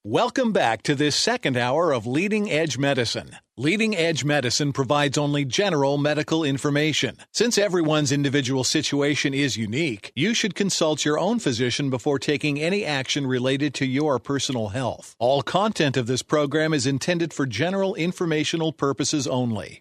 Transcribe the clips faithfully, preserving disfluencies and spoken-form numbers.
Welcome back to this second hour of Leading Edge Medicine. Leading Edge Medicine provides only general medical information. Since everyone's individual situation is unique, you should consult your own physician before taking any action related to your personal health. All content of this program is intended for general informational purposes only.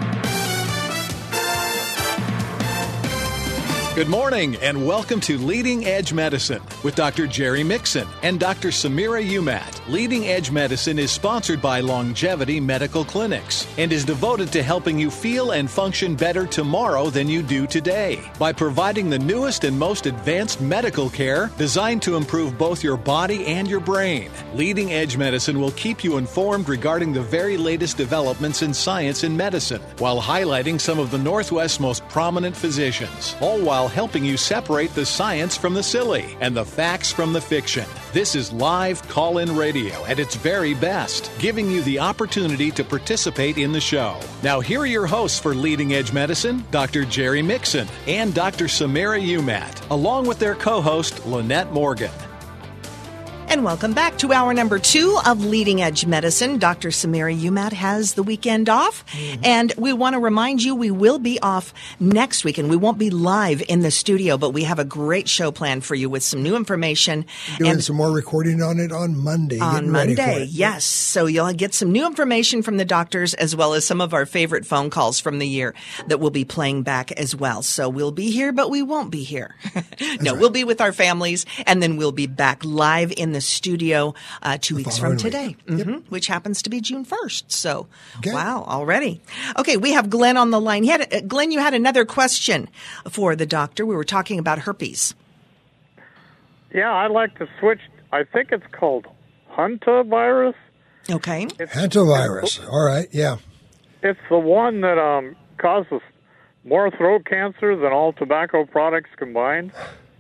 Good morning and welcome to Leading Edge Medicine with Doctor Jerry Mixon and Doctor Samira Umat. Leading Edge Medicine is sponsored by Longevity Medical Clinics and is devoted to helping you feel and function better tomorrow than you do today by providing the newest and most advanced medical care designed to improve both your body and your brain. Leading Edge Medicine will keep you informed regarding the very latest developments in science and medicine while highlighting some of the Northwest's most prominent physicians, all while helping you separate the science from the silly and the facts from the fiction. This is live call-in radio at its very best, giving you the opportunity to participate in the show. Now, here are your hosts for Leading Edge Medicine, Doctor Jerry Mixon and Doctor Samira Umat, along with their co-host, Lynette Morgan. And welcome back to hour number two of Leading Edge Medicine. Doctor Samira Umat has the weekend off, mm-hmm. and we want to remind you we will be off next week, and we won't be live in the studio, but we have a great show planned for you with some new information. Doing and some more recording on it on Monday. On Monday, yes. So you'll get some new information from the doctors as well as some of our favorite phone calls from the year that we'll be playing back as well. So we'll be here, but we won't be here. no, right. We'll be with our families, and then we'll be back live in the studio uh, two the weeks from today, week. mm-hmm, Yep. which happens to be June first. So, okay. Wow, already. Okay, we have Glenn on the line. He had, uh, Glenn, you had another question for the doctor. We were talking about herpes. Yeah, I'd like to switch. I think it's called hantavirus. Okay. It's, hantavirus. It's, All right, yeah. It's the one that um, causes more throat cancer than all tobacco products combined.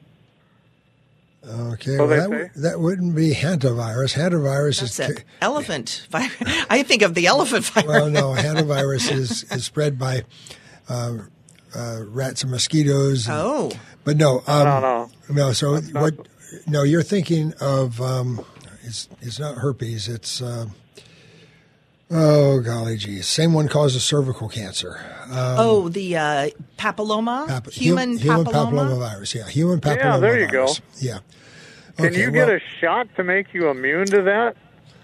Okay, so well, that, w- that wouldn't be hantavirus. Hantavirus That's is it. Elephant virus. I think of the elephant virus. Well, no, hantavirus is, is spread by uh, uh, rats and mosquitoes. And, oh, but no, um, no, no, no. So That's what? Not... No, you're thinking of. Um, it's it's not herpes. It's uh, oh golly geez, same one causes cervical cancer. Um, oh, the uh, papilloma, pap- human, human papilloma? papilloma virus. Yeah, human papilloma. Yeah, there you virus. go. Yeah. Can okay, you well, get a shot to make you immune to that?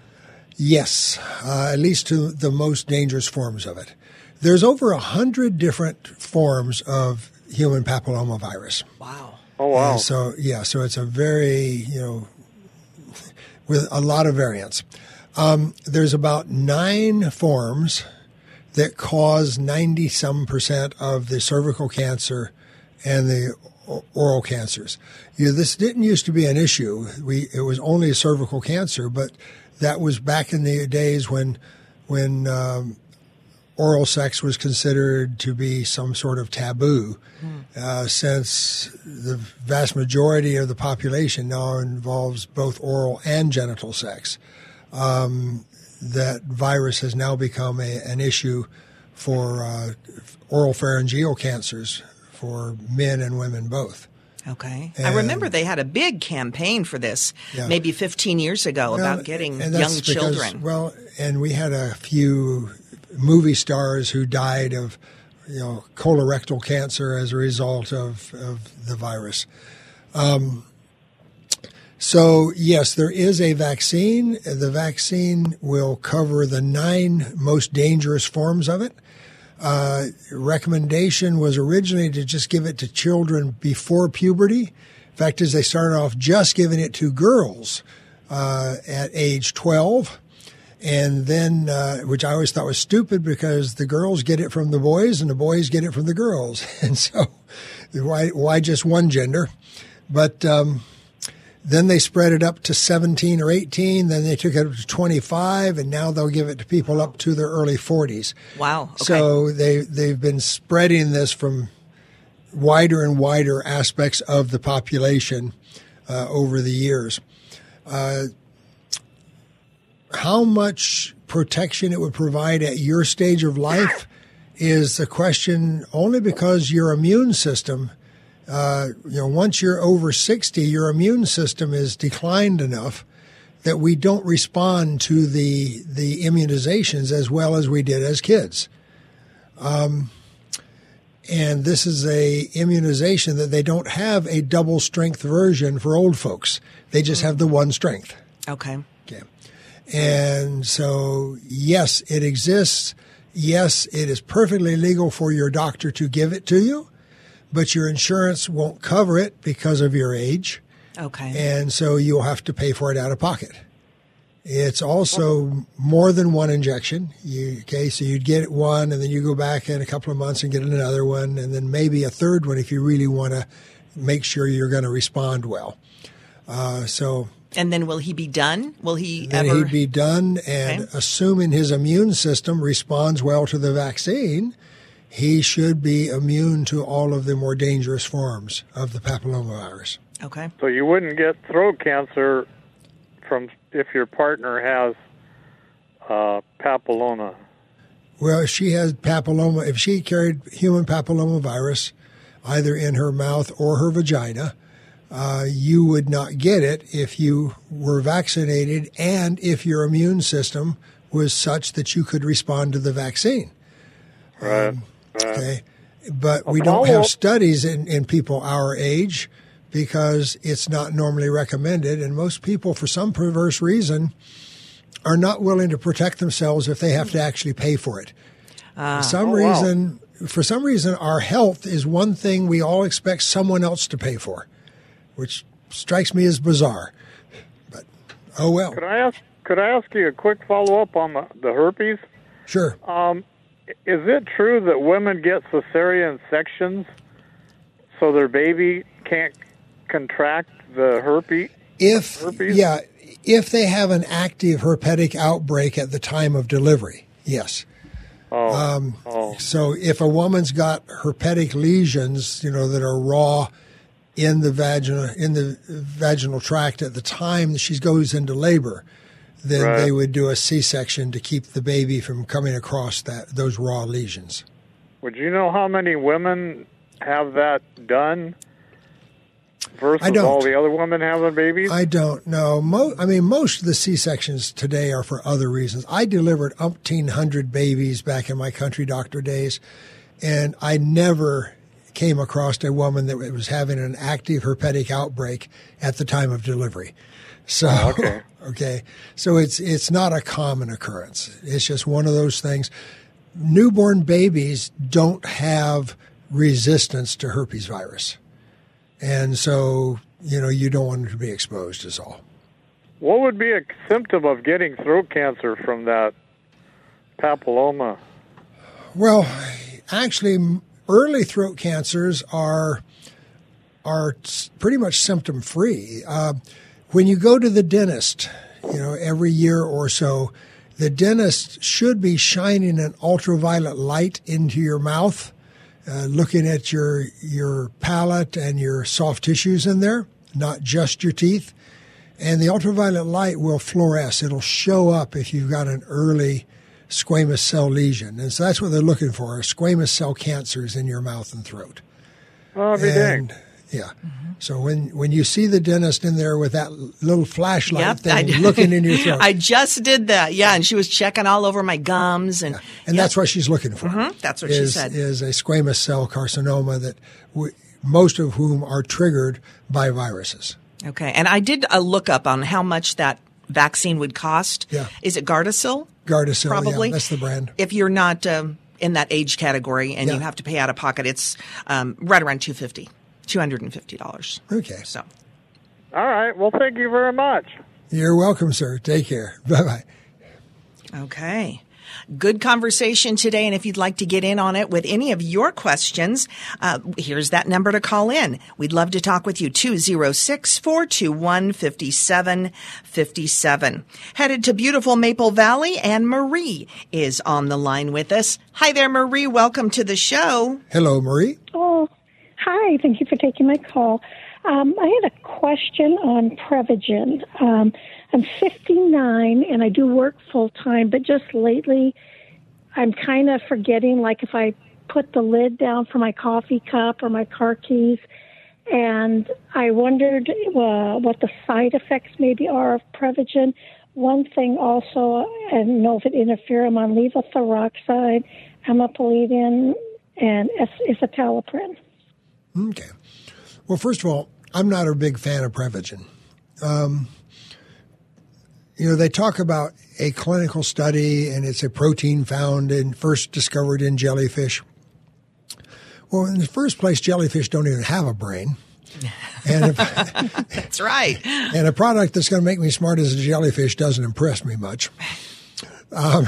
Yes, uh, at least to the most dangerous forms of it. There's over a hundred different forms of human papilloma virus. Wow. Oh, wow. And so, yeah, so it's a very, you know, with a lot of variants. Um, there's about nine forms that cause ninety-some percent of the cervical cancer and the oral cancers. You know, this didn't used to be an issue. We it was only cervical cancer, but that was back in the days when when um, oral sex was considered to be some sort of taboo. Mm. Uh, since the vast majority of the population now involves both oral and genital sex, um, that virus has now become a, an issue for uh, oral pharyngeal cancers for men and women both. Okay. And, I remember they had a big campaign for this yeah. maybe fifteen years ago well, about getting young because, children. Well, and we had a few movie stars who died of, you know, colorectal cancer as a result of, of the virus. Um, so, yes, there is a vaccine. The vaccine will cover the nine most dangerous forms of it. Uh, recommendation was originally to just give it to children before puberty. In fact, as they started off just giving it to girls uh, at age twelve. And then, uh, which I always thought was stupid because the girls get it from the boys and the boys get it from the girls. And so why, why just one gender? But um, then they spread it up to seventeen or eighteen. Then they took it up to twenty-five, and now they'll give it to people up to their early forties. Wow. Okay. So they, they've been spreading this from wider and wider aspects of the population uh, over the years. Uh, how much protection it would provide at your stage of life is a question only because your immune system, uh, you know, once you're over sixty, your immune system is declined enough that we don't respond to the the immunizations as well as we did as kids. Um, and this is a immunization that they don't have a double strength version for old folks. They just have the one strength. Okay. Okay. And so, yes, it exists. Yes, it is perfectly legal for your doctor to give it to you, but your insurance won't cover it because of your age. Okay. And so you'll have to pay for it out of pocket. It's also more than one injection. You, okay, so you'd get one, and then you go back in a couple of months and get another one, and then maybe a third one if you really want to make sure you're going to respond well. Uh, so, and then will he be done? Will he then ever? He'd be done, and Okay. assuming his immune system responds well to the vaccine, he should be immune to all of the more dangerous forms of the papillomavirus. Okay. So you wouldn't get throat cancer from if your partner has uh, papilloma. Well, if she has papilloma, if she carried human papillomavirus either in her mouth or her vagina, uh, you would not get it if you were vaccinated and if your immune system was such that you could respond to the vaccine. Right. Um, right. Okay. But we A don't have follow-up- studies in, in people our age because it's not normally recommended. And most people, for some perverse reason, are not willing to protect themselves if they have to actually pay for it. For some Oh, wow. reason, for some reason, our health is one thing we all expect someone else to pay for, which strikes me as bizarre. But oh well. Could I ask? Could I ask you a quick follow up on the, the herpes? Sure. Um, is it true that women get cesarean sections so their baby can't contract the herpes? If herpes? yeah, if they have an active herpetic outbreak at the time of delivery, yes. Oh, Um, oh. So if a woman's got herpetic lesions, you know, that are raw in the vagina in the vaginal tract at the time that she goes into labor, then Right. they would do a C-section to keep the baby from coming across that those raw lesions. Would you know how many women have that done versus I don't. all the other women having babies? I don't know. Mo- I mean, most of the C-sections today are for other reasons. I delivered umpteen hundred babies back in my country doctor days, and I never came across a woman that was having an active herpetic outbreak at the time of delivery. So, Oh, okay. okay. So it's it's not a common occurrence. It's just one of those things. Newborn babies don't have resistance to herpes virus. And so, you know, you don't want them to be exposed is all. What would be a symptom of getting throat cancer from that papilloma? Well, actually, early throat cancers are are pretty much symptom free. Uh, when you go to the dentist, you know, every year or so, the dentist should be shining an ultraviolet light into your mouth, uh, looking at your your palate and your soft tissues in there, not just your teeth. And the ultraviolet light will fluoresce. It'll show up if you've got an early squamous cell lesion. And so that's what they're looking for, are squamous cell cancers in your mouth and throat. Oh, be And, dang. yeah. So when, when you see the dentist in there with that little flashlight Yep, thing I- looking in your throat, I just did that. Yeah, and she was checking all over my gums, and and yeah. that's what she's looking for. Mhm, that's what she is, said. Is a squamous cell carcinoma that we, most of whom are triggered by viruses. Okay, and I did a look up on how much that vaccine would cost. Yeah. Is it Gardasil? Gardasil, Probably. yeah, that's the brand. If you're not um, in that age category and Yeah. you have to pay out of pocket, it's um, right around two hundred fifty dollars. two hundred fifty dollars. Okay. So, All right. Well, thank you very much. You're welcome, sir. Take care. Bye-bye. okay. Good conversation today, and if you'd like to get in on it with any of your questions, uh, here's that number to call in. We'd love to talk with you, two oh six, four two one, five seven five seven. Headed to beautiful Maple Valley, and Marie is on the line with us. Hi there, Marie. Welcome to the show. Hello, Marie. Oh, hi. Thank you for taking my call. Um, I had a question on Prevagen. Um, I'm fifty-nine and I do work full time, but just lately I'm kind of forgetting, like if I put the lid down for my coffee cup or my car keys, and I wondered uh, what the side effects maybe are of Prevagen. One thing also, I don't know if it interferes, I'm on levothyroxine, amipalidine, and escitalopram. Okay. Well, first of all, I'm not a big fan of Prevagen. Um, you know, they talk about a clinical study, and it's a protein found in first discovered in jellyfish. Well, in the first place, jellyfish don't even have a brain. And if, That's right. And a product that's going to make me smart as a jellyfish doesn't impress me much. Um,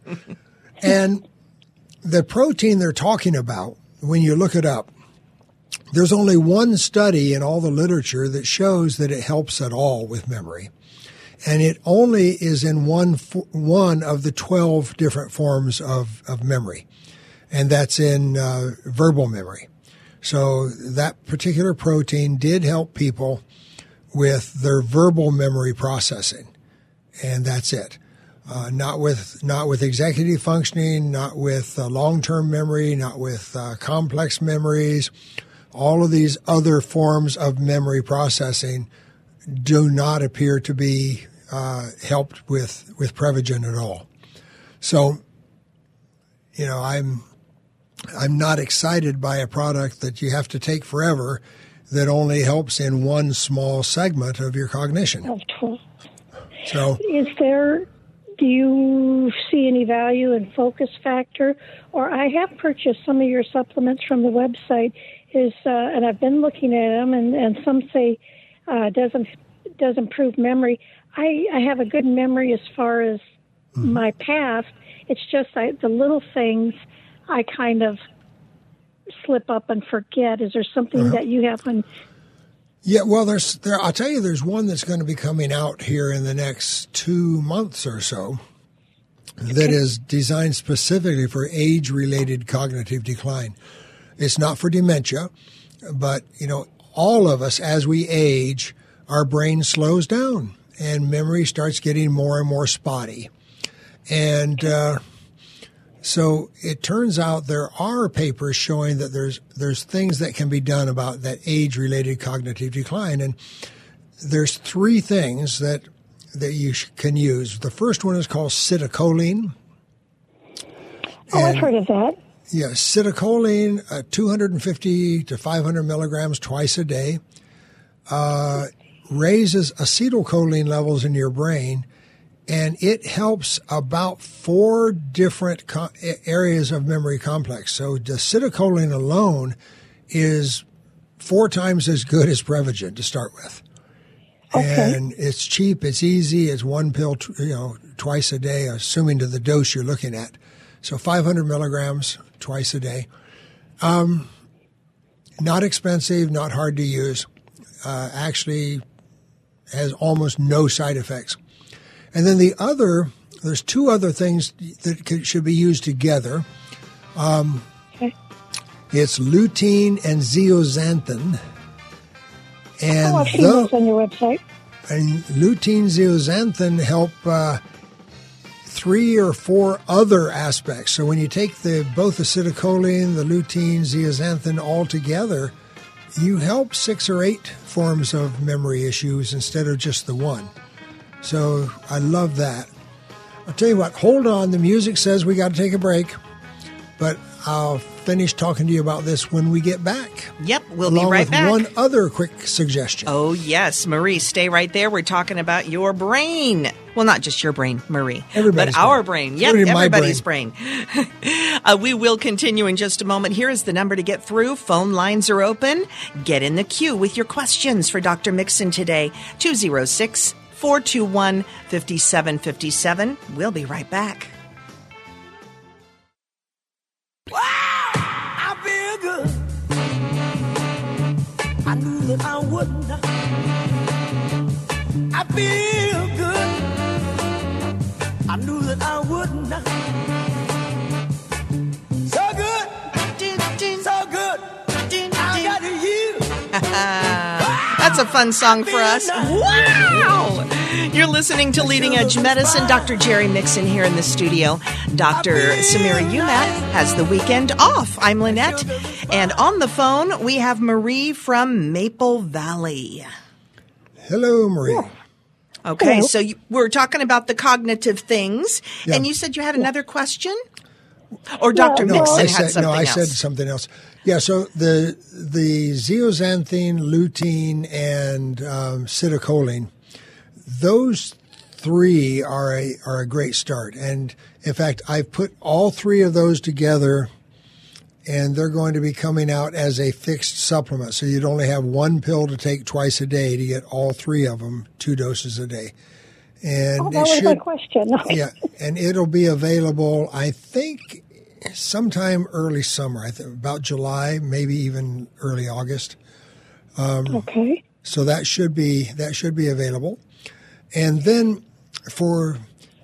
and the protein they're talking about, when you look it up, there's only one study in all the literature that shows that it helps at all with memory. And it only is in one one of the twelve different forms of, of memory. And that's in uh, verbal memory. So that particular protein did help people with their verbal memory processing. And that's it. Uh, not with not with executive functioning, not with uh, long-term memory, not with uh, complex memories. All of these other forms of memory processing do not appear to be uh, helped with, with Prevagen at all. So, you know, I'm I'm not excited by a product that you have to take forever that only helps in one small segment of your cognition. So, is there, do you see any value in focus factor? Or I have purchased some of your supplements from the website, is uh, and I've been looking at them, and, and some say uh, doesn't does improve memory. I, I have a good memory as far as mm-hmm. my past. It's just I, the little things I kind of slip up and forget. Is there something uh-huh. that you have on? Yeah, well, there's there. I'll tell you, there's one that's going to be coming out here in the next two months or so that is designed specifically for age-related cognitive decline. It's not for dementia, but, you know, all of us, as we age, our brain slows down and memory starts getting more and more spotty. And uh, so it turns out there are papers showing that there's there's things that can be done about that age-related cognitive decline. And there's three things that that you sh- can use. The first one is called citicoline. Oh, and I've heard of that. Yeah, citicoline, uh, two hundred fifty to five hundred milligrams twice a day, uh, raises acetylcholine levels in your brain, and it helps about four different co- areas of memory complex. So the citicoline alone is four times as good as Prevagen to start with. Okay. And it's cheap, it's easy, it's one pill, t- you know, twice a day, assuming to the dose you're looking at. So five hundred milligrams twice a day. Um, not expensive, not hard to use. Uh, actually has almost no side effects. And then the other, there's two other things that could, should be used together. Um, okay. It's lutein and zeaxanthin. And oh, I've seen the, those on your website. And lutein, zeaxanthin help uh, three or four other aspects. So when you take the both the citicoline, the lutein, zeaxanthin all together, you help six or eight forms of memory issues instead of just the one. So I love that. I'll tell you what, hold on. The music says we got to take a break, but I'll finish talking to you about this when we get back. Yep, we'll along be right with back. One other quick suggestion. Oh, yes. Marie, stay right there. We're talking about your brain. Well, not just your brain, Marie, Everybody's but our brain. brain. Yep, Including my everybody's brain. uh, we will continue in just a moment. Here is the number to get through. Phone lines are open. Get in the queue with your questions for Doctor Mixon today. two oh six, four two one, five seven five seven. We'll be right back. Wow, I feel good. I knew that I wouldn't. I feel good. I knew that I wouldn't. So good, so good. I got you. That's a fun song for us. Wow! You're listening to Leading Edge Medicine. Doctor Jerry Mixon here in the studio. Doctor Samira Umat has the weekend off. I'm Lynette. And on the phone, we have Marie from Maple Valley. Hello, Marie. Okay, Hello. so you, we're talking about the cognitive things. Yeah. And you said you had another question? Or Doctor No, Mixon I had said, something no, I else? said something else. Yeah, so the the zeaxanthin, lutein, and um, citicoline, those three are a are a great start. And in fact, I've put all three of those together, and they're going to be coming out as a fixed supplement. So you'd only have one pill to take twice a day to get all three of them, two doses a day. And Oh, it that was should, my question. yeah, and it'll be available, I think, sometime early summer. I think about July, maybe even early August. Okay. So that should be that should be available. And then for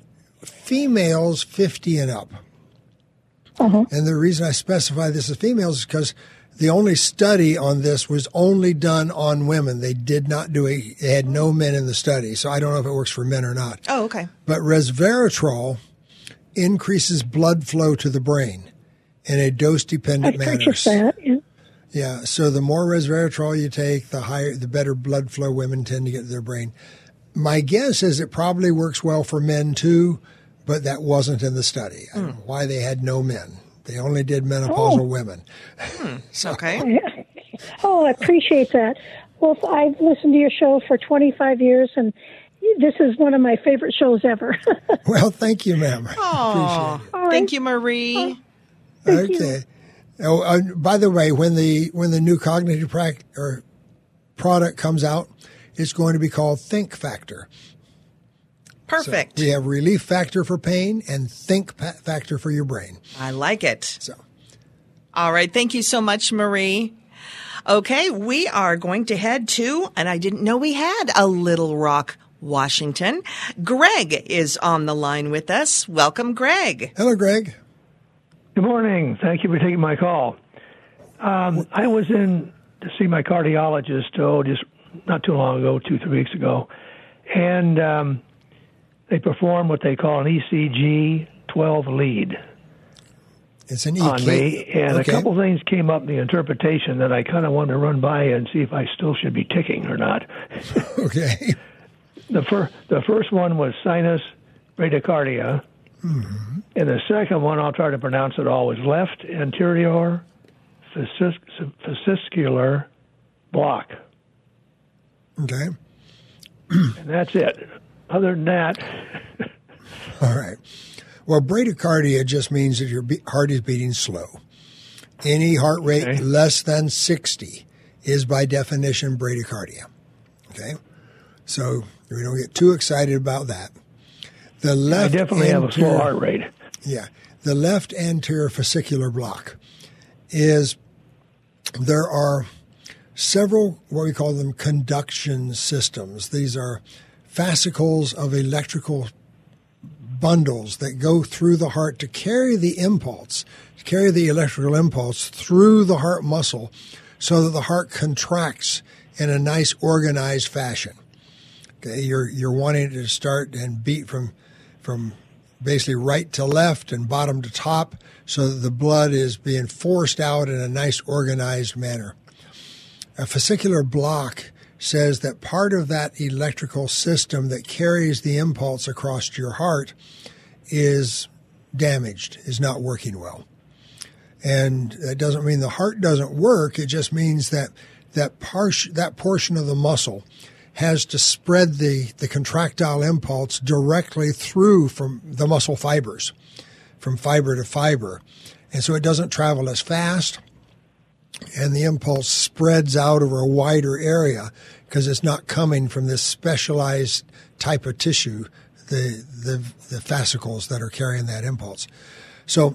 females fifty and up, Uh-huh. and the reason I specify this as females is because the only study on this was only done on women. They did not do it. They had no men in the study. So I don't know if it works for men or not. Oh, okay. But resveratrol increases blood flow to the brain in a I dose-dependent manner. purchased that. Yeah. Yeah. So the more resveratrol you take, the higher, the better blood flow women tend to get to their brain. My guess is it probably works well for men too, but that wasn't in the study. I don't know why they had no men. They only did menopausal Oh. women. Okay. Oh, I appreciate that. Well, I've listened to your show for twenty-five years, and this is one of my favorite shows ever. Well, thank you, ma'am. Aw, All thank right. you, Marie. Thank you. Okay. Oh, uh, by the way, when the when the new cognitive prac- or product comes out, it's going to be called Think Factor. Perfect. We have relief factor for pain and think pa- factor for your brain. I like it. So, All right. Thank you so much, Marie. Okay, we are going to head to, and I didn't know we had a Little Rock, Washington. Greg is on the line with us. Welcome, Greg. hello, Greg. Good morning. Thank you for taking my call. Um, I was in to see my cardiologist, oh, just not too long ago, two, three weeks ago, and um, they performed what they call an E C G twelve lead It's an E Q. on me, and Okay. a couple things came up in the interpretation that I kind of wanted to run by and see if I still should be ticking or not. Okay. The, fir- the first one was sinus bradycardia, Mm-hmm. and the second one, I'll try to pronounce it all, was left anterior fascis- fascicular block. Okay. And that's it. Other than that, All right. Well, bradycardia just means that your be- heart is beating slow. Any heart rate Okay. less than sixty is by definition bradycardia. Okay? So we don't get too excited about that. The I left definitely have a slow anterior- heart rate. Yeah. The left anterior fascicular block is there are several, what we call them, conduction systems. These are fascicles of electrical bundles that go through the heart to carry the impulse, to carry the electrical impulse through the heart muscle so that the heart contracts in a nice organized fashion. Okay, you're you're wanting it to start and beat from from basically right to left and bottom to top so that the blood is being forced out in a nice organized manner. A fascicular block says that part of that electrical system that carries the impulse across your heart is damaged, is not working well. And that doesn't mean the heart doesn't work. It just means that that, par- that portion of the muscle has to spread the, the contractile impulse directly through from the muscle fibers, from fiber to fiber. And so it doesn't travel as fast, and the impulse spreads out over a wider area because it's not coming from this specialized type of tissue, the, the, the fascicles that are carrying that impulse. So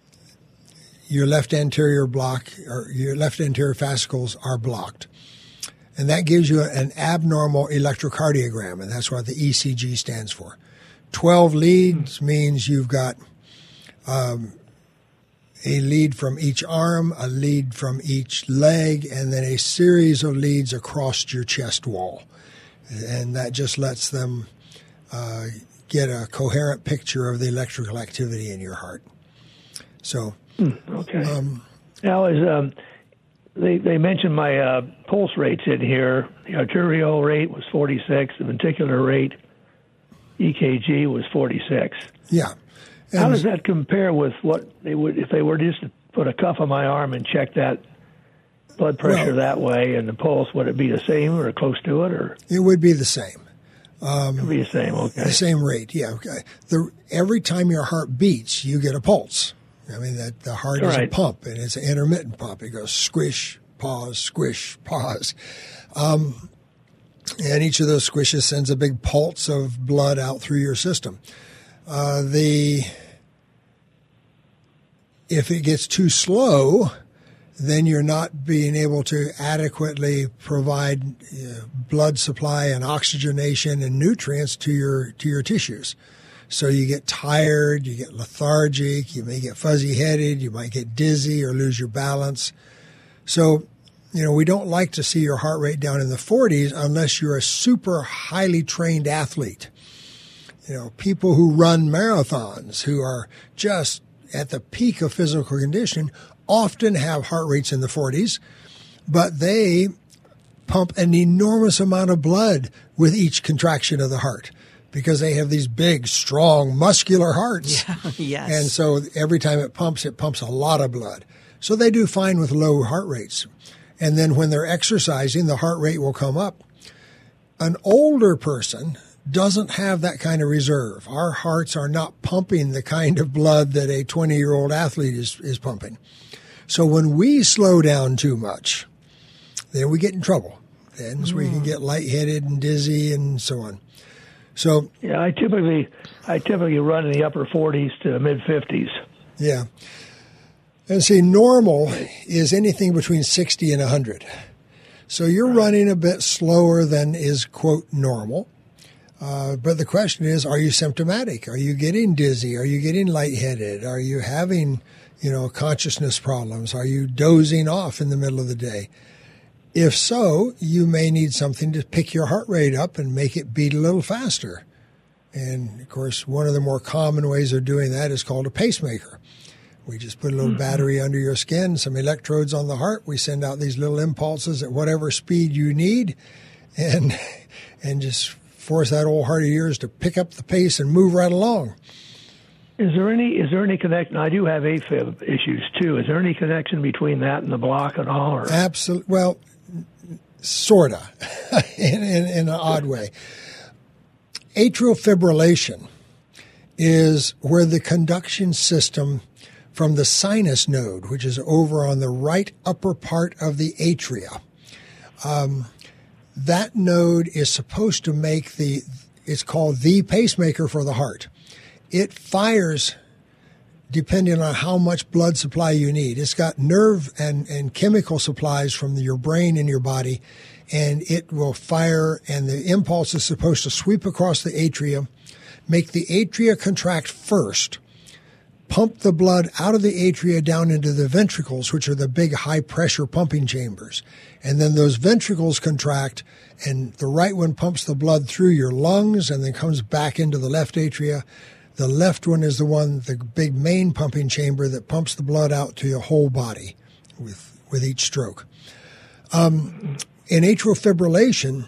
your left anterior block, or your left anterior fascicles are blocked. And that gives you an abnormal electrocardiogram, and that's what the E C G stands for. twelve leads means you've got um, a lead from each arm, a lead from each leg, and then a series of leads across your chest wall. And that just lets them uh, get a coherent picture of the electrical activity in your heart. So, mm, okay. Um, now, is um, they they mentioned my uh, pulse rates in here. The arterial rate was forty-six. The ventricular rate, E K G, was forty-six. Yeah. And how does that compare with what they would if they were just to put a cuff on my arm and check that blood pressure well, that way and the pulse? Would it be the same or close to it, or it would be the same? Um, it would be the same. Okay. The same rate. Yeah. Okay. The every time your heart beats, you get a pulse. I mean that the heart All is right. a pump, and it's an intermittent pump. It goes squish, pause, squish, pause. Um, and each of those squishes sends a big pulse of blood out through your system. Uh, the if it gets too slow, then you're not being able to adequately provide uh, blood supply and oxygenation and nutrients to your to your tissues. So you get tired, you get lethargic, you may get fuzzy-headed, you might get dizzy or lose your balance. So, you know, we don't like to see your heart rate down in the forties unless you're a super highly trained athlete. You know, people who run marathons, who are just at the peak of physical condition, often have heart rates in the forties, but they pump an enormous amount of blood with each contraction of the heart because they have these big, strong, muscular hearts. Yeah, yes. And so every time it pumps, it pumps a lot of blood. So they do fine with low heart rates. And then when they're exercising, the heart rate will come up. An older person doesn't have that kind of reserve. Our hearts are not pumping the kind of blood that a twenty-year-old athlete is, is pumping. So when we slow down too much, then we get in trouble. Then mm. we can get lightheaded and dizzy and so on. So yeah, I typically I typically run in the upper forties to mid fifties. Yeah. And see, normal is anything between sixty and one hundred. So you're right. running a bit slower than is, quote, normal. Uh, but the question is, are you symptomatic? Are you getting dizzy? Are you getting lightheaded? Are you having, you know, consciousness problems? Are you dozing off in the middle of the day? If so, you may need something to pick your heart rate up and make it beat a little faster. And, of course, one of the more common ways of doing that is called a pacemaker. We just put a little mm-hmm. battery under your skin, some electrodes on the heart. We send out these little impulses at whatever speed you need and and just force that old heart of yours to pick up the pace and move right along. Is there any is there any connection? I do have AFib issues too. Is there any connection between that and the block at all? Or? Absolutely. Well, sort of, in, in, in an odd way. Atrial fibrillation is where the conduction system from the sinus node, which is over on the right upper part of the atria, um, that node is supposed to make the, it's called the pacemaker for the heart. It fires depending on how much blood supply you need. It's got nerve and, and chemical supplies from your brain and your body, and it will fire, and the impulse is supposed to sweep across the atria, make the atria contract first, pump the blood out of the atria down into the ventricles, which are the big high-pressure pumping chambers. And then those ventricles contract, and the right one pumps the blood through your lungs and then comes back into the left atria. The left one is the one, the big main pumping chamber that pumps the blood out to your whole body with, with each stroke. Um, in atrial fibrillation,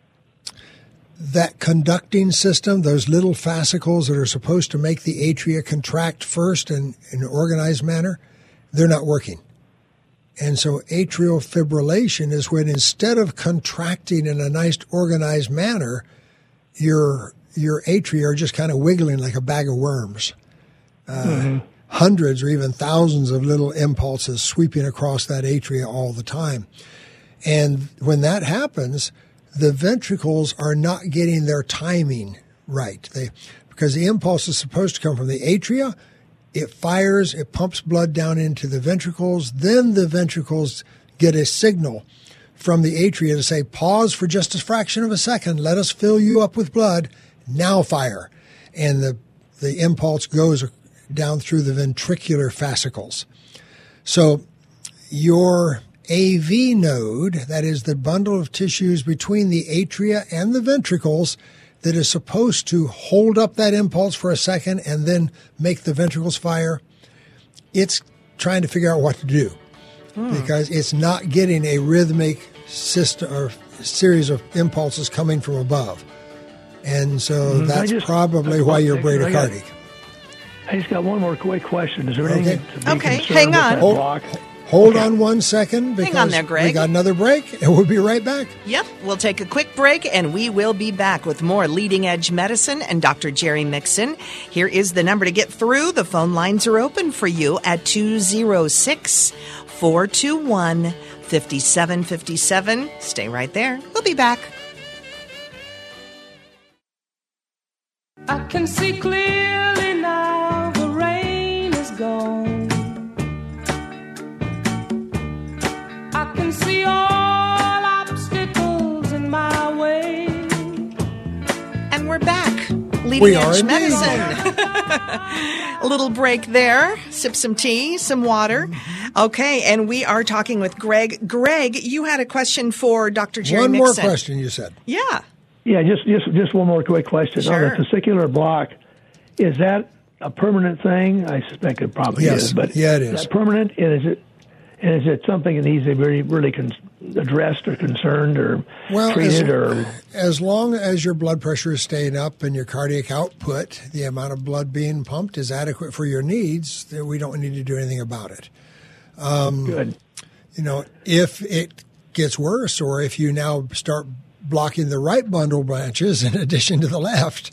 that conducting system, those little fascicles that are supposed to make the atria contract first in, in an organized manner, they're not working. And so atrial fibrillation is when instead of contracting in a nice organized manner, your your atria are just kind of wiggling like a bag of worms. Uh, mm-hmm. Hundreds or even thousands of little impulses sweeping across that atria all the time. And when that happens, the ventricles are not getting their timing right. They, because the impulse is supposed to come from the atria, it fires, it pumps blood down into the ventricles, then the ventricles get a signal from the atria to say, pause for just a fraction of a second, let us fill you up with blood, now fire. And the, the impulse goes down through the ventricular fascicles. So your A V node, that is the bundle of tissues between the atria and the ventricles, that is supposed to hold up that impulse for a second and then make the ventricles fire, it's trying to figure out what to do hmm. because it's not getting a rhythmic system or series of impulses coming from above. And so mm, that's just, probably why you're bradycardic. I just got one more quick question. Is there okay. anything to be Okay, concerned hang with on. that Hold, block? hold okay. on one second because hang on there, Greg. we got another break, and we'll be right back. Yep, we'll take a quick break, and we will be back with more Leading Edge Medicine and Doctor Jerry Mixon. Here is the number to get through. The phone lines are open for you at two oh six, four two one, five seven five seven. Stay right there. We'll be back. I can see clearly now the rain is gone. I can see all obstacles in my way. And we're back. Leading we Edge are Medicine. A little break there. Sip some tea, some water. Okay, and we are talking with Greg. Greg, you had a question for Doctor Jerry One Mixon. more question, you said. Yeah. Yeah, just, just just one more quick question. Sure. On the testicular block, is that a permanent thing? I suspect it probably yes. is. But yeah, it is. Is that permanent? And is it and is it something that needs to be really, really con- addressed or concerned or well, treated? As, or as long as your blood pressure is staying up and your cardiac output, the amount of blood being pumped is adequate for your needs, then we don't need to do anything about it. Um, Good. You know, if it gets worse or if you now start blocking the right bundle branches in addition to the left,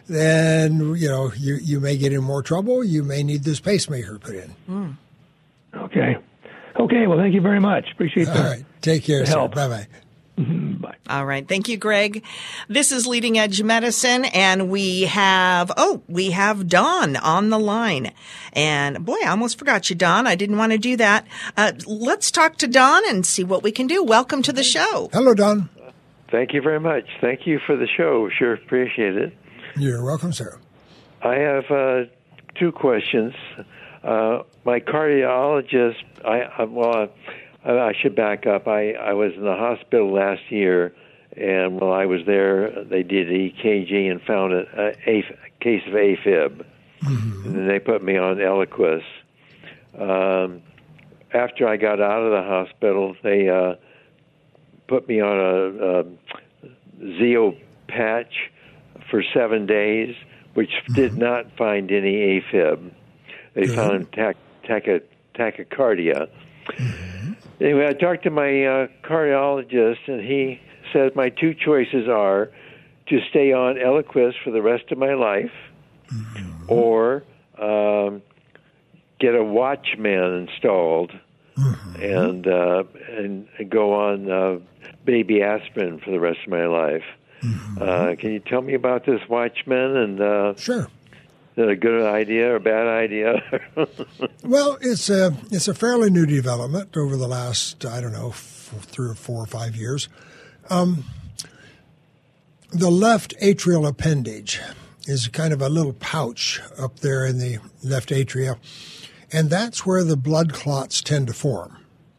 then, you know, you, you may get in more trouble. You may need this pacemaker put in. Mm. Okay. Okay, well, thank you very much. Appreciate that. All right. Take care, sir. Bye-bye. Mm-hmm. Bye. All right. Thank you, Greg. This is Leading Edge Medicine, and we have, oh, we have Don on the line. And, boy, I almost forgot you, Don. I didn't want to do that. Uh, let's talk to Don and see what we can do. Welcome to the show. Hello, Don. Thank you very much. Thank you for the show. Sure appreciate it. You're welcome, sir. I have uh, two questions. Uh, my cardiologist, I, I well, I, I should back up. I, I was in the hospital last year, and while I was there, they did E K G and found a, a, a case of AFib. Mm-hmm. And then they put me on Eliquis. Um, after I got out of the hospital, they uh, put me on a, a Zeo patch for seven days, which mm-hmm. did not find any AFib. They Good. found tach- tach- tachycardia. Mm-hmm. Anyway, I talked to my uh, cardiologist, and he said my two choices are to stay on Eliquis for the rest of my life, mm-hmm. or um, get a Watchman installed, mm-hmm. and, uh, and and go on uh, baby aspirin for the rest of my life. Mm-hmm. Uh, can you tell me about this Watchman? And uh, sure. Is it a good idea or a bad idea? Well, it's a it's a fairly new development over the last, I don't know, four, three or four or five years. Um, the left atrial appendage is kind of a little pouch up there in the left atria, and that's where the blood clots tend to form.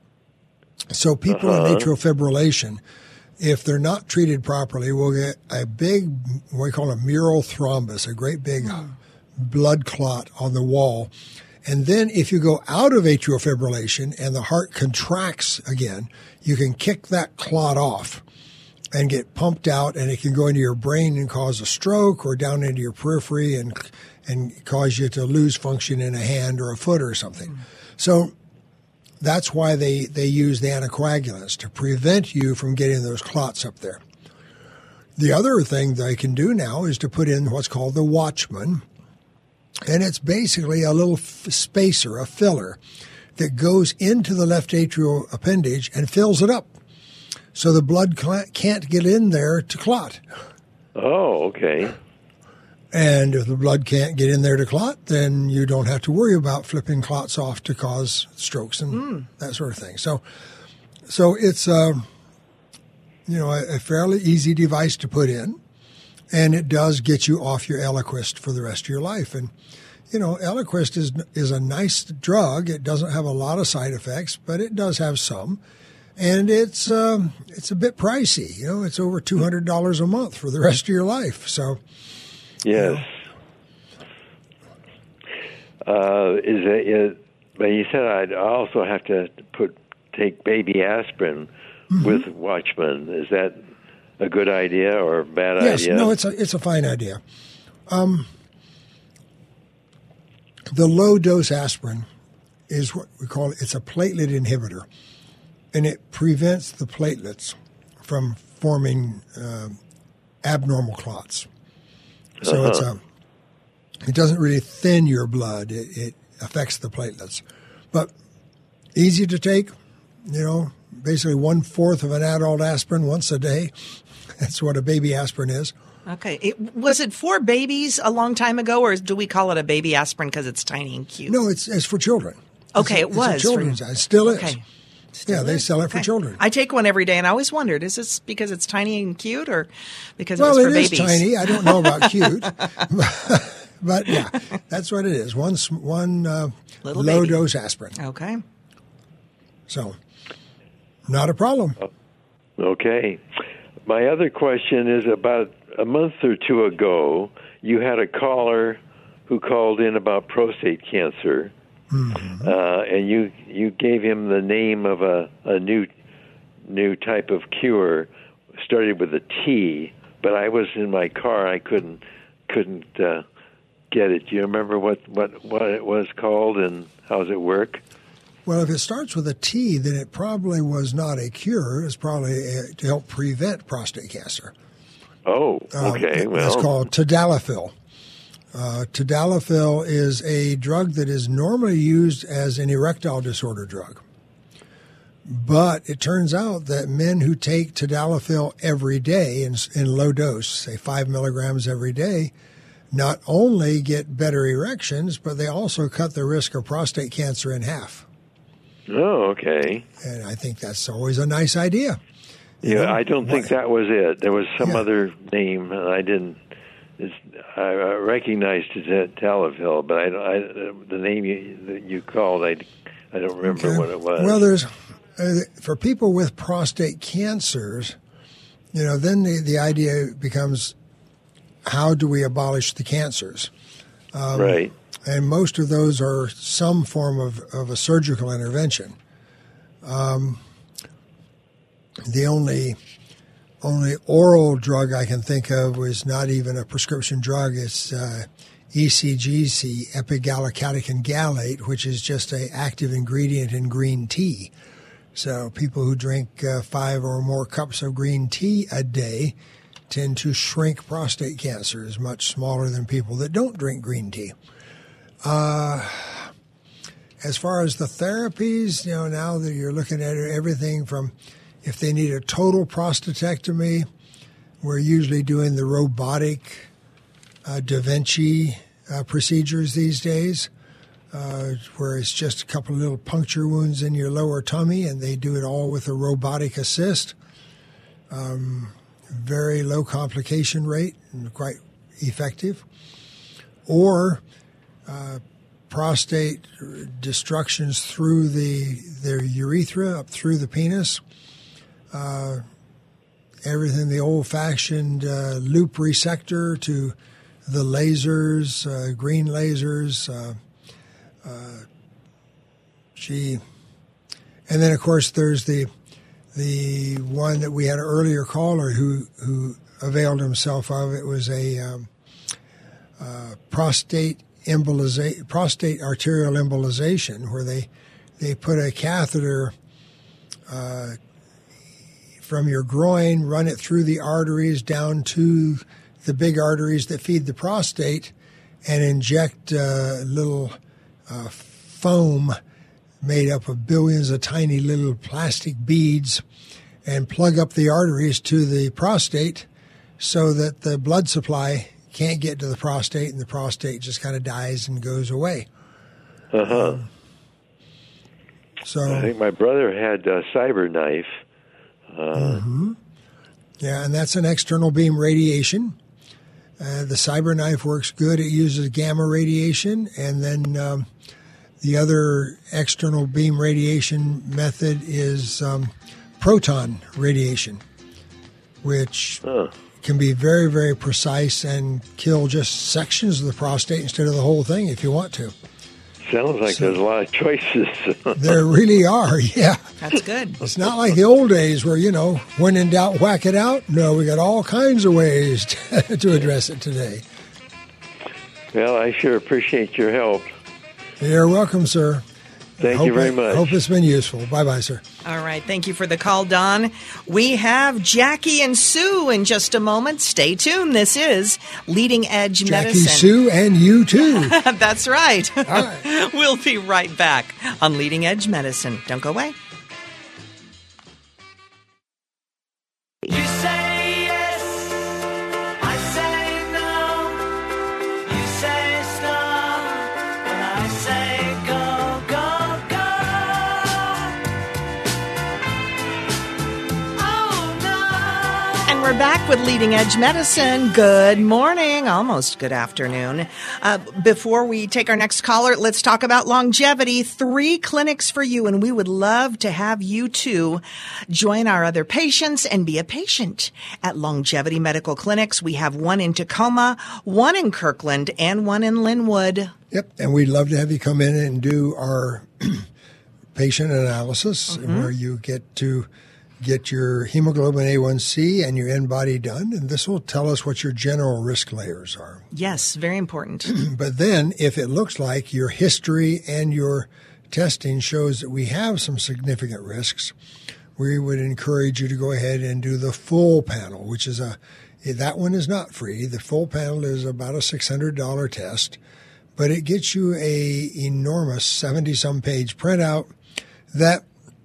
So people uh-huh. in atrial fibrillation, if they're not treated properly, will get a big, what we call a mural thrombus, a great big mm. blood clot on the wall. And then if you go out of atrial fibrillation and the heart contracts again, you can kick that clot off and get pumped out, and it can go into your brain and cause a stroke, or down into your periphery and and cause you to lose function in a hand or a foot or something. Mm. So that's why they, they use the anticoagulants, to prevent you from getting those clots up there. The other thing they can do now is to put in what's called the Watchman, and it's basically a little f- spacer, a filler, that goes into the left atrial appendage and fills it up, so the blood cl- can't get in there to clot. Oh, okay. And if the blood can't get in there to clot, then you don't have to worry about flipping clots off to cause strokes and mm. that sort of thing. So, so it's a, you know, a, a fairly easy device to put in, and it does get you off your Eliquis for the rest of your life. And you know, Eliquis is is a nice drug. It doesn't have a lot of side effects, but it does have some. And it's um, it's a bit pricey. You know, it's over two hundred dollars a month for the rest of your life. So, yes. You know. Uh, is it? Is, but you said I'd also have to put take baby aspirin Mm-hmm. with Watchman. Is that a good idea or a bad yes, idea? no, it's a it's a fine idea. Um, the low dose aspirin is what we call it's a platelet inhibitor, and it prevents the platelets from forming uh, abnormal clots. So uh-huh. it's a it doesn't really thin your blood; it, it affects the platelets, but easy to take. You know, basically one fourth of an adult aspirin once a day. That's what a baby aspirin is. Okay. It, was it for babies a long time ago, or do we call it a baby aspirin because it's tiny and cute? No, it's it's for children. Okay, it's it a, was. It's a children's. For, it still is. Okay. Still yeah, is? they sell it for okay. children. I take one every day, and I always wondered, is this because it's tiny and cute, or because well, it was for it babies? Well, it is tiny. I don't know about cute. but, but, yeah, that's what it is. One, one uh, low-dose aspirin. Okay. So, not a problem. Okay. My other question is about a month or two ago, you had a caller who called in about prostate cancer, mm-hmm. uh, and you you gave him the name of a, a new new type of cure, started with a T. But I was in my car, I couldn't couldn't uh, get it. Do you remember what, what, what it was called and how does it work? Well, if it starts with a T, then it probably was not a cure. It's probably a, to help prevent prostate cancer. Oh, okay. Um, well, it's called tadalafil. Uh, tadalafil is a drug that is normally used as an erectile disorder drug. But it turns out that men who take tadalafil every day in, in low dose, say five milligrams every day, not only get better erections, but they also cut the risk of prostate cancer in half. Oh, okay. And I think that's always a nice idea. Yeah, know? I don't think that was it. There was some yeah. other name, and I didn't. It's, I, I recognized tadalafil, but I, I, the name you, that you called, I, I don't remember okay. what it was. Well, there's uh, for people with prostate cancers, you know, then the, the idea becomes, how do we abolish the cancers? Um, right. And most of those are some form of, of a surgical intervention. Um, the only only oral drug I can think of was not even a prescription drug. It's uh, E C G C, epigallocatechin gallate, which is just an active ingredient in green tea. So people who drink uh, five or more cups of green tea a day tend to shrink prostate cancer, is much smaller than people that don't drink green tea. Uh, as far as the therapies, you know, now that you're looking at everything from if they need a total prostatectomy, we're usually doing the robotic uh, Da Vinci uh, procedures these days, uh, where it's just a couple of little puncture wounds in your lower tummy, and they do it all with a robotic assist. Um, very low complication rate and quite effective. Or uh, prostate destructions through the their urethra, up through the penis. Uh, everything, the old-fashioned uh, loop resector to the lasers, uh, green lasers. Uh, uh, gee. And then, of course, there's the the one that we had an earlier caller who, who availed himself of. It was a um, uh, prostate emboliza- prostate arterial embolization, where they they put a catheter uh, from your groin, run it through the arteries down to the big arteries that feed the prostate, and inject uh, little uh, foam made up of billions of tiny little plastic beads, and plug up the arteries to the prostate so that the blood supply can't get to the prostate, and the prostate just kind of dies and goes away. Uh-huh. Um, so I think my brother had a CyberKnife. Uh, mm-hmm. Yeah, and that's an external beam radiation. Uh, the CyberKnife works good. It uses gamma radiation, and then um, the other external beam radiation method is um, proton radiation, which Huh. can be very, very precise and kill just sections of the prostate instead of the whole thing if you want to. Sounds like So- there's a lot of choices. There really are, yeah. That's good. It's not like the old days where, you know, when in doubt, whack it out. No, we got all kinds of ways to, to address it today. Well, I sure appreciate your help. You're welcome, sir. Thank Hope you very it- much. Hope it's been useful. Bye-bye, sir. All right. Thank you for the call, Don. We have Jackie and Sue in just a moment. Stay tuned. This is Leading Edge Jackie, Medicine. Sue, and you too. That's right. right. We'll be right back on Leading Edge Medicine. Don't go away. You say yes, I say no. You say stop, and I say go, go, go. Oh no. And we're back with Leading Edge Medicine. Good morning, almost good afternoon. Uh, before we take our next caller, let's talk about longevity. Three clinics for you, and we would love to have you too join our other patients and be a patient at Longevity Medical Clinics. We have one in Tacoma, one in Kirkland, and one in Linwood. Yep, and we'd love to have you come in and do our patient analysis where you get to get your hemoglobin A one C and your N-body done, and this will tell us what your general risk layers are. Yes, very important. But then if it looks like your history and your testing shows that we have some significant risks, we would encourage you to go ahead and do the full panel, which is a that one is not free. The full panel is about a six hundred dollars test, but it gets you a enormous seventy-some page printout that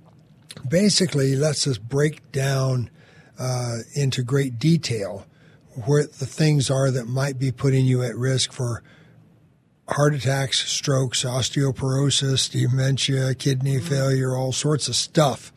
basically lets us break down uh, into great detail where the things are that might be putting you at risk for heart attacks, strokes, osteoporosis, dementia, kidney failure, all sorts of stuff.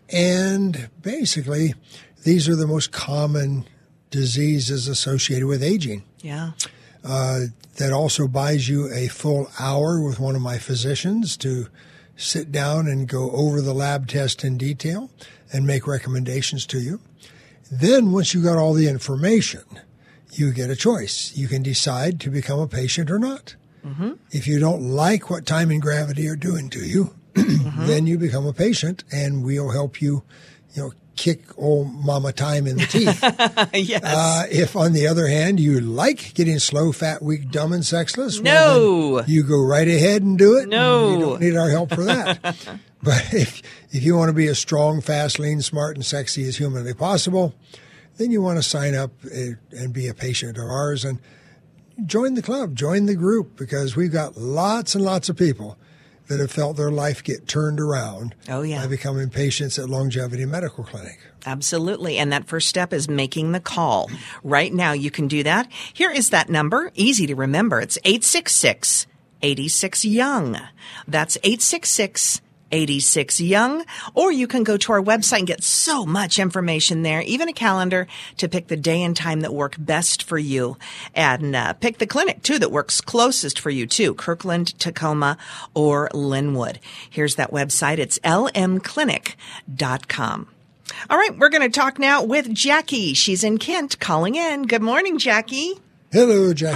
And basically, these are the most common diseases associated with aging. Yeah. Uh, that also buys you a full hour with one of my physicians to sit down and go over the lab test in detail and make recommendations to you. Then once you got all the information, you get a choice. You can decide to become a patient or not. Mm-hmm. If you don't like what time and gravity are doing to you, Mm-hmm. then you become a patient and we'll help you, you know, kick old mama time in the teeth. Yes. Uh, if, on the other hand, you like getting slow, fat, weak, dumb, and sexless, No. well, then you go right ahead and do it. No. You don't need our help for that. But if if you want to be as strong, fast, lean, smart, and sexy as humanly possible, then you want to sign up and be a patient of ours and join the club, join the group, because we've got lots and lots of people that have felt their life get turned around Oh, yeah. by becoming patients at Longevity Medical Clinic. Absolutely. And that first step is making the call. Right now, you can do that. Here is that number. Easy to remember. It's eight six six, eight six, young. That's eight six six, eight six, young. Or you can go to our website and get so much information there, even a calendar to pick the day and time that work best for you. And uh, pick the clinic, too, that works closest for you, too. Kirkland, Tacoma, or Linwood. Here's that website. It's l m clinic dot com. All right, we're going to talk now with Jackie. She's in Kent calling in. Good morning, Jackie. Hello, Jackie.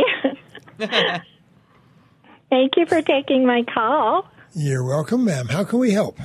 Hi. Thank you for taking my call. You're welcome, ma'am. How can we help?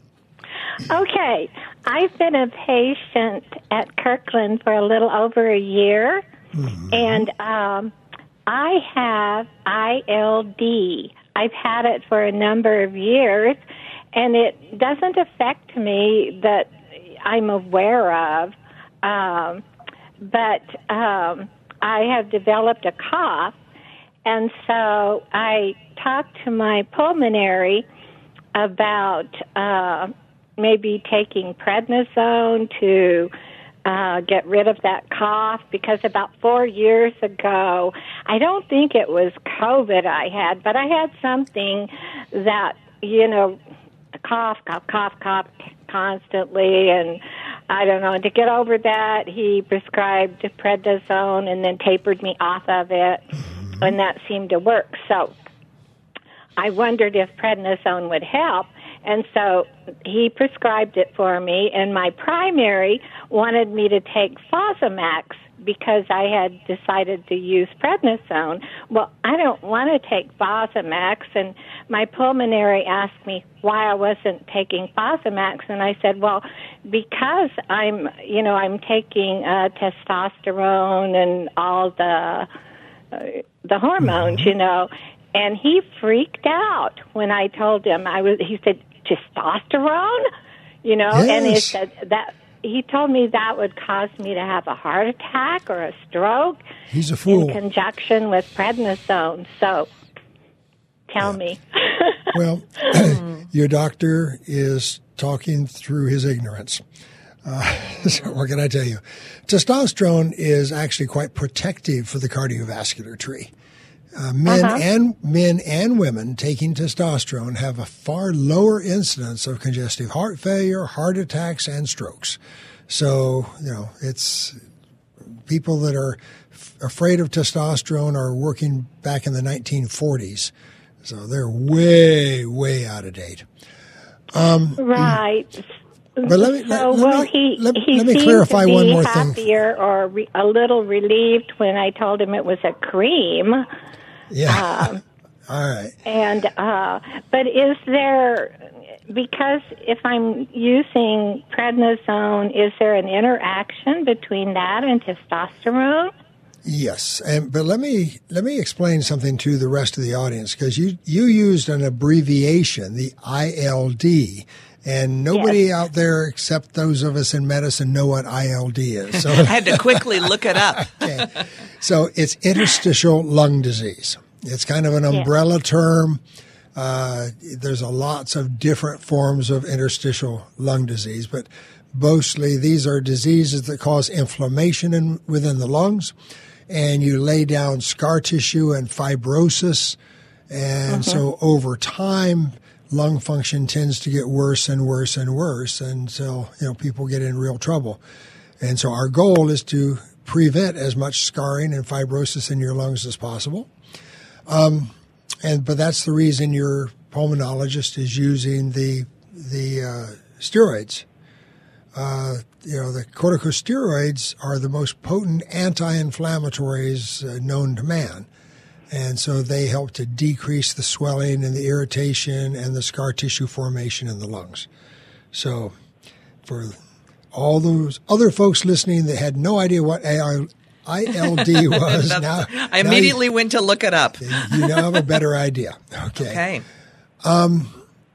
Okay, I've been a patient at Kirkland for a little over a year, mm-hmm. and um, I have I L D. I've had it for a number of years, and it doesn't affect me that I'm aware of, um, but um, I have developed a cough, and so I talked to my pulmonary about uh, maybe taking prednisone to uh, get rid of that cough, because about four years ago, I don't think it was COVID I had, but I had something that, you know, cough, cough, cough, cough constantly, and I don't know. To get over that, he prescribed prednisone and then tapered me off of it, mm-hmm. and that seemed to work. So I wondered if prednisone would help, And so he prescribed it for me, and my primary wanted me to take Fosamax because I had decided to use prednisone. Well, I don't want to take Fosamax, and my pulmonary asked me why I wasn't taking Fosamax, and I said, well, because I'm, you know, I'm taking uh, testosterone and all the uh, the hormones, you know. And he freaked out when I told him I was. He said, testosterone, you know, yes. and he said that. He told me that would cause me to have a heart attack or a stroke. He's a fool. In conjunction with prednisone. So, tell yeah. me. Well, your doctor is talking through his ignorance. Uh, so what can I tell you? Testosterone is actually quite protective for the cardiovascular tree. Uh, men uh-huh. and men and women taking testosterone have a far lower incidence of congestive heart failure, heart attacks, and strokes. So, you know, it's people that are f- afraid of testosterone are working back in the nineteen forties. So they're way, way out of date. Um, right. But let me, so, let, let well, me, he, let, he let me seemed clarify to be one more thing. happier or re- a little relieved when I told him it was a cream. Yeah. Um, All right. And uh, but is there, because if I'm using prednisone, is there an interaction between that and testosterone? Yes, and but let me let me explain something to the rest of the audience, because you you used an abbreviation, the I L D. And nobody yes. out there except those of us in medicine know what I L D is. So I had to quickly look it up. Okay. So it's interstitial lung disease. It's kind of an umbrella yeah. term. Uh, there's a lots of different forms of interstitial lung disease, but mostly these are diseases that cause inflammation in, within the lungs, and you lay down scar tissue and fibrosis. And uh-huh. so over time, lung function tends to get worse and worse and worse until, you know, people get in real trouble. And so our goal is to prevent as much scarring and fibrosis in your lungs as possible. Um, and but that's the reason your pulmonologist is using the the uh, steroids. Uh, you know, the corticosteroids are the most potent anti-inflammatories uh, known to man. And so they help to decrease the swelling and the irritation and the scar tissue formation in the lungs. So for all those other folks listening that had no idea what I L D was, now I immediately now you, went to look it up. You now have a better idea. Okay. Okay. Um,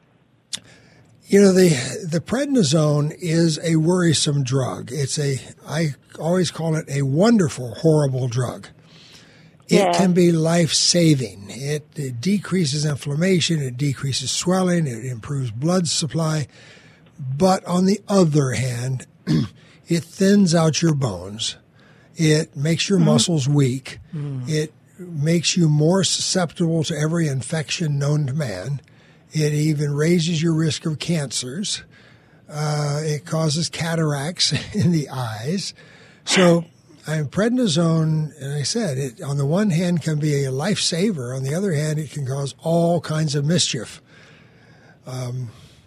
you know, the the prednisone is a worrisome drug. It's a, I always call it a wonderful, horrible drug. It yeah. can be life-saving. It, it decreases inflammation, it decreases swelling, it improves blood supply. But on the other hand, it thins out your bones. It makes your mm-hmm. muscles weak. Mm. It makes you more susceptible to every infection known to man. It even raises your risk of cancers. Uh, it causes cataracts in the eyes. So... And prednisone, and I said, it on the one hand can be a lifesaver. On the other hand, it can cause all kinds of mischief. Um,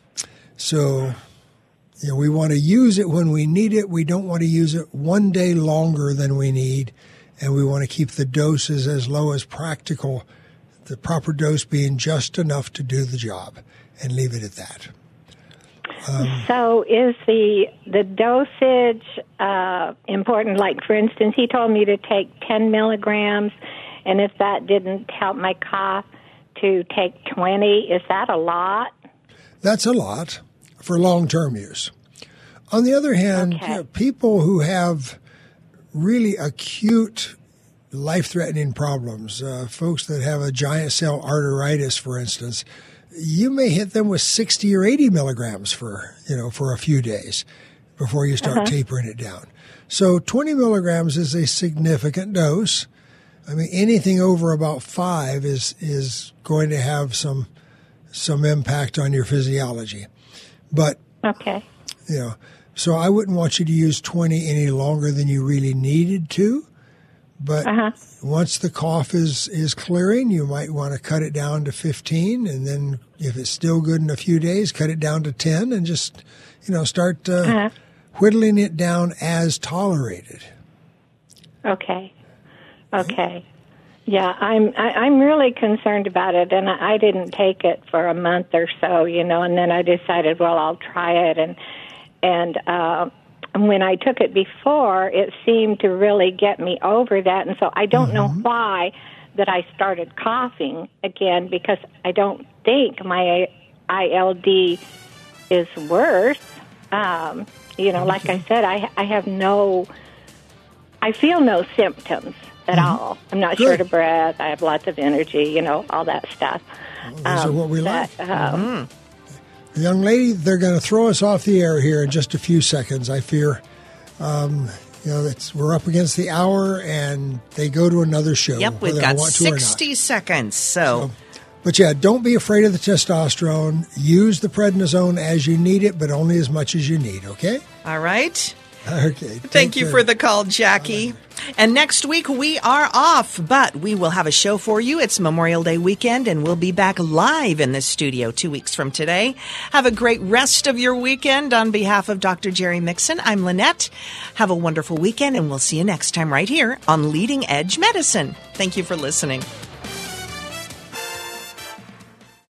so, you know, we want to use it when we need it. We don't want to use it one day longer than we need. And we want to keep the doses as low as practical, the proper dose being just enough to do the job, and leave it at that. Um, so is the the dosage uh, important? Like, for instance, he told me to take ten milligrams, and if that didn't help my cough, to take twenty. Is that a lot? That's a lot for long-term use. On the other hand, okay. you know, people who have really acute life-threatening problems, uh, folks that have a giant cell arteritis, for instance, you may hit them with sixty or eighty milligrams for, you know, for a few days before you start uh-huh. tapering it down. So twenty milligrams is a significant dose. I mean, anything over about five is is going to have some some impact on your physiology. But, okay. you know, so I wouldn't want you to use twenty any longer than you really needed to. But Uh-huh. once the cough is, is clearing, you might want to cut it down to fifteen. And then if it's still good in a few days, cut it down to ten and just, you know, start uh, Uh-huh. whittling it down as tolerated. Okay. Okay. Yeah, I'm I, I'm really concerned about it, and I, I didn't take it for a month or so, you know, and then I decided, well, I'll try it, and and uh, when I took it before, it seemed to really get me over that, and so I don't Mm-hmm. know why that I started coughing again, because I don't think my I L D is worse. Um, you know, like I said, I I have no, I feel no symptoms at Mm-hmm. all. I'm not Good. short of breath. I have lots of energy, you know, all that stuff. Well, those are what we but, like. Um, Young lady, they're going to throw us off the air here in just a few seconds, I fear. Um, you know, it's, we're up against the hour, and they go to another show. Yep, we've whether I got want to or not. sixty seconds. So, But yeah, don't be afraid of the testosterone. Use the prednisone as you need it, but only as much as you need, okay? all right. Okay. Thank you for the call, Jackie. And next week we are off, but we will have a show for you. It's Memorial Day weekend, and we'll be back live in the studio two weeks from today. Have a great rest of your weekend. On behalf of Doctor Jerry Mixon, I'm Lynette. Have a wonderful weekend, and we'll see you next time right here on Leading Edge Medicine. Thank you for listening.